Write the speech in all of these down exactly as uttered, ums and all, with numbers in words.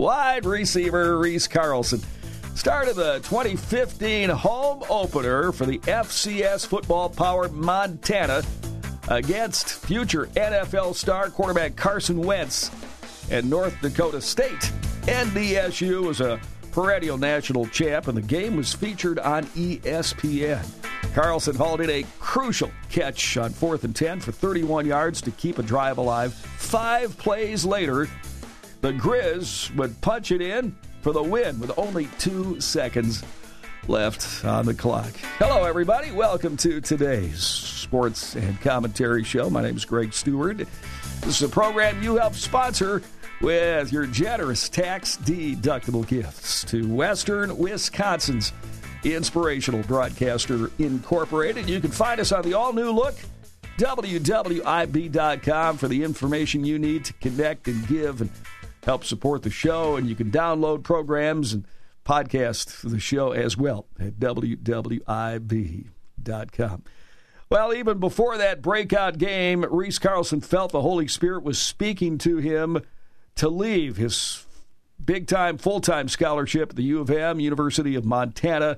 wide receiver Reese Carlson started the twenty fifteen home opener for the F C S football-powered Montana against future N F L star quarterback Carson Wentz and North Dakota State. N D S U was a perennial national champ, and the game was featured on E S P N. Carlson hauled in a crucial catch on fourth and ten for thirty-one yards to keep a drive alive. Five plays later, the Grizz would punch it in for the win with only two seconds left on the clock. Hello, everybody. Welcome to today's Sports and Commentary Show. My name is Greg Stewart. This is a program you help sponsor with your generous tax-deductible gifts to Western Wisconsin's Inspirational Broadcaster Incorporated. You can find us on the all-new look, W W I B dot com, for the information you need to connect and give and help support the show. And you can download programs and podcast the show as well at W W I B dot com. Well, even before that breakout game, Reese Carlson felt the Holy Spirit was speaking to him to leave his big-time, full-time scholarship at the U of M, University of Montana,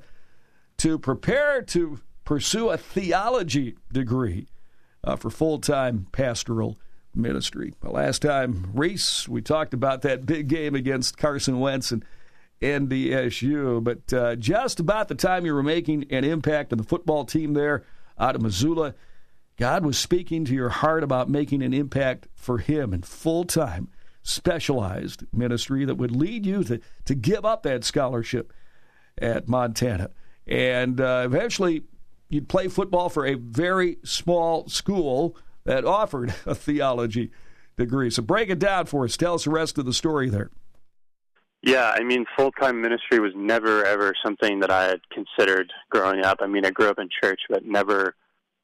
to prepare to pursue a theology degree uh, for full-time pastoral ministry. Well, last time, Reese, we talked about that big game against Carson Wentz and N D S U, but uh, just about the time you were making an impact on the football team there out of Missoula, God was speaking to your heart about making an impact for him in full-time specialized ministry that would lead you to, to give up that scholarship at Montana. And uh, eventually, you'd play football for a very small school that offered a theology degree. So break it down for us. Tell us the rest of the story there. Yeah, I mean, full-time ministry was never, ever something that I had considered growing up. I mean, I grew up in church, but never,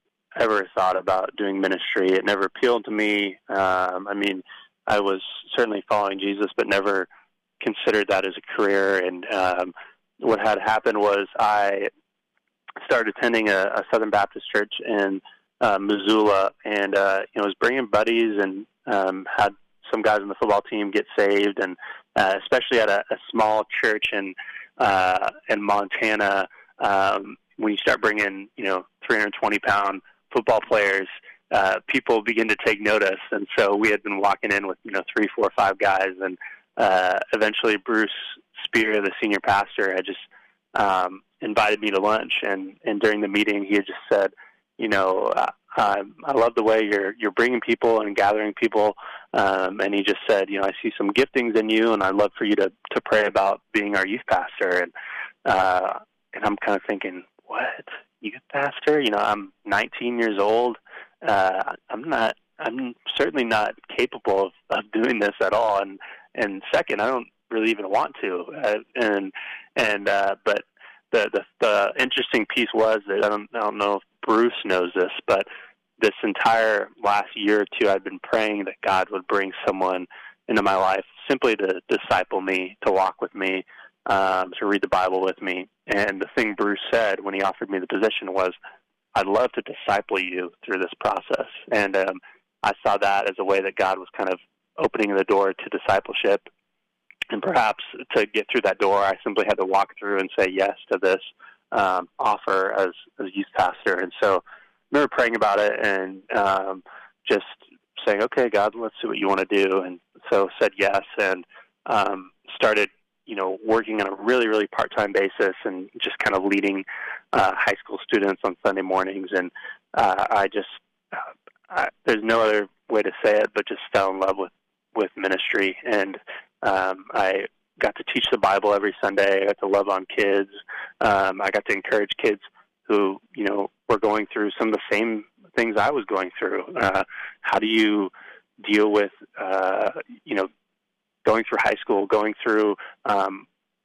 ever thought about doing ministry. It never appealed to me. Um, I mean, I was certainly following Jesus, but never considered that as a career. And um, what had happened was I started attending a, a Southern Baptist church in uh, Missoula, and uh, you know, was bringing buddies and um, had some guys on the football team get saved, and uh, especially at a, a small church in uh, in Montana, um, when you start bringing you know three hundred twenty pound football players, Uh, people begin to take notice, and so we had been walking in with you know three, four, five guys, and uh, eventually Bruce Spear, the senior pastor, had just um, invited me to lunch, and, and during the meeting he had just said, you know, uh, I, I love the way you're you're bringing people and gathering people, um, and he just said, you know, I see some giftings in you, and I'd love for you to to pray about being our youth pastor, and uh, and I'm kind of thinking, what, youth pastor? You know, I'm nineteen years old. Uh, I'm not. I'm certainly not capable of, of doing this at all. And and second, I don't really even want to. Uh, and and uh, but the, the the interesting piece was that I don't I don't know if Bruce knows this, but this entire last year or two, I've been praying that God would bring someone into my life simply to disciple me, to walk with me, um, to read the Bible with me. And the thing Bruce said when he offered me the position was, I'd love to disciple you through this process. And um, I saw that as a way that God was kind of opening the door to discipleship. And perhaps to get through that door, I simply had to walk through and say yes to this um, offer as, as youth pastor. And so I remember praying about it and um, just saying, okay, God, let's see what you want to do. And so said yes, and um, started you know, working on a really, really part-time basis and just kind of leading uh, high school students on Sunday mornings. And uh, I just, uh, I, there's no other way to say it, but just fell in love with, with ministry. And um, I got to teach the Bible every Sunday. I got to love on kids. Um, I got to encourage kids who, you know, were going through some of the same things I was going through. Uh, how do you deal with, uh, you know, going through high school, going through um,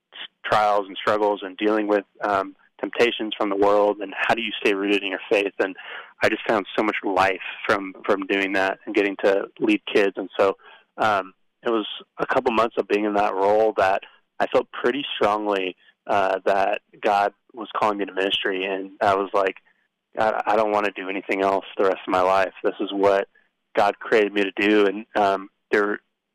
trials and struggles and dealing with um, temptations from the world, and how do you stay rooted in your faith? And I just found so much life from, from doing that and getting to lead kids. And so um, it was a couple months of being in that role that I felt pretty strongly uh, that God was calling me to ministry. And I was like, God, I don't want to do anything else the rest of my life. This is what God created me to do. And um, there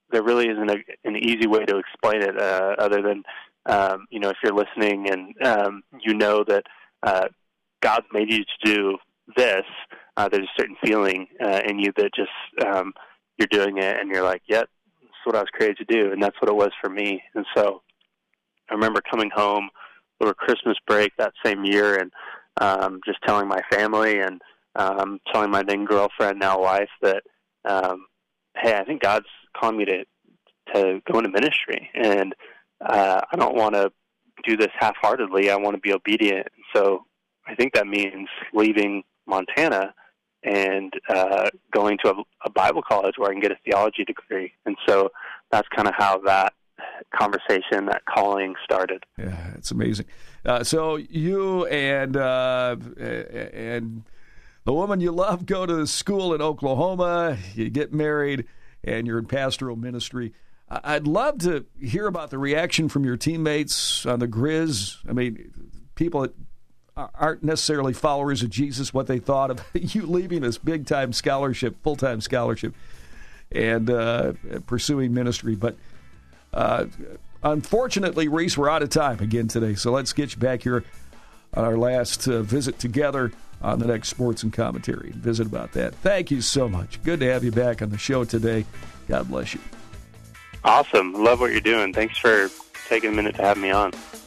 there really isn't a, an easy way to explain it uh, other than, um, you know, if you're listening and um, you know that uh, God's made you to do this, uh, there's a certain feeling uh, in you that just um, you're doing it and you're like, yep, that's what I was created to do. And that's what it was for me. And so I remember coming home over Christmas break that same year and um, just telling my family and um, telling my then girlfriend, now wife, that, um, hey, I think God's calling me to to go into ministry, and uh, I don't want to do this half-heartedly. I want to be obedient. So I think that means leaving Montana and uh, going to a, a Bible college where I can get a theology degree. And so that's kind of how that conversation, that calling started. Yeah, it's amazing. Uh, so you and uh, and the woman you love go to school in Oklahoma, you get married, and you're in pastoral ministry. I'd love to hear about the reaction from your teammates on the Grizz. I mean, people that aren't necessarily followers of Jesus, what they thought of you leaving this big-time scholarship, full-time scholarship, and uh, pursuing ministry. But uh, unfortunately, Reese, we're out of time again today, so let's get you back here on our last uh, visit together on the next Sports and Commentary and visit about that. Thank you so much. Good to have you back on the show today. God bless you. Awesome. Love what you're doing. Thanks for taking a minute to have me on.